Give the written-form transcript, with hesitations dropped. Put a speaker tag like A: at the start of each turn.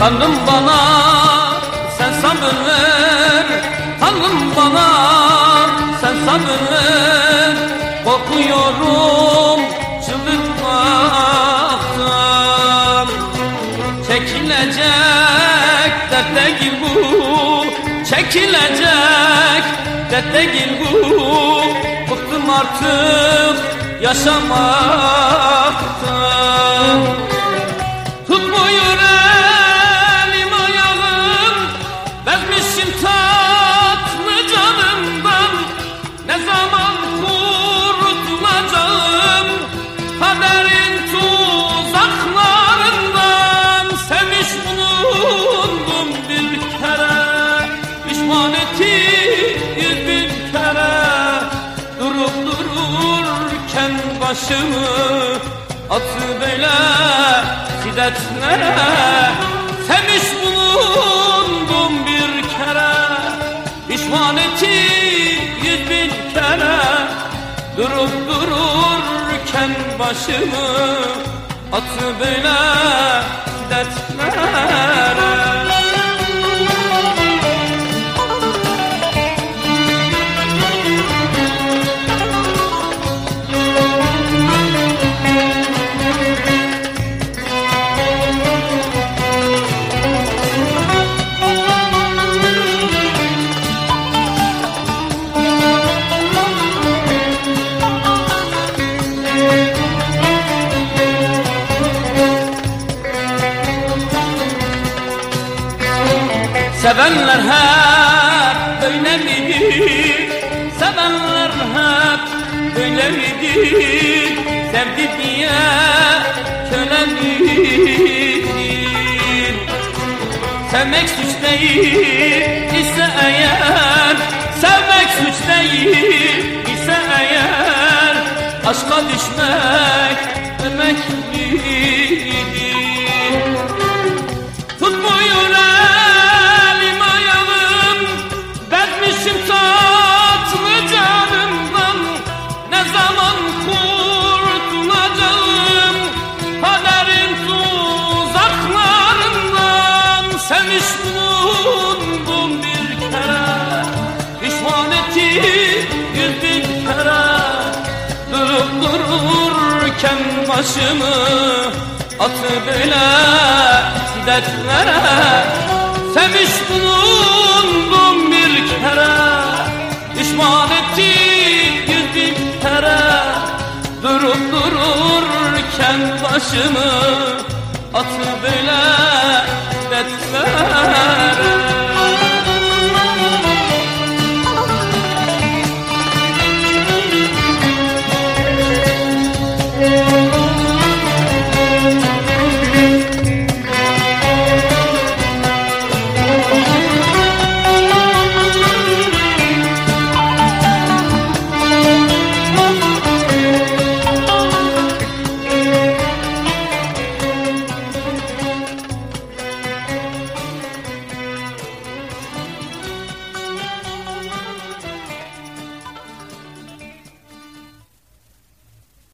A: Tanrım bana sen sabır ver, Tanrım bana sen sabır ver. Korkuyorum çıldırmaktan. Çekilecek dert değil bu, çekilecek dert değil bu. Bıktım artık yaşamaktan. Tutmuyor elim ayağım, bezmişim tatlı canımdan. Ne zaman kurtulacağım kaderin tuzaklarından. Sevmiş bulundum bir kere, pişman ettim bir kere. Durup dururken başımı attı böyle şiddetlere. Sevmiş bulundum bir kere, pişman ettim 100.000 kere. Durup dururken başımı attı böyle şiddetlere. Sevenler hep böyle midir? Sevenler hep böyle midir? Sevdi diye köle midir? Sevmek suç değil ise eğer, sevmek suç değil ise eğer, aşka düşmek demek midir? Tutmuyor elim ayağım, bezmişim tatlı canımdan. Ne zaman kurtulacağım kaderin tuzaklarından. Sevmiş bulundum bir kere, pişman ettim 100.000 kere. Durup dururken başımı attı böyle şiddetlere. Sevmiş bulundum bir kere, pişman ettim 100.000 kere. Durup dururken başımı attı böyle şiddetlere.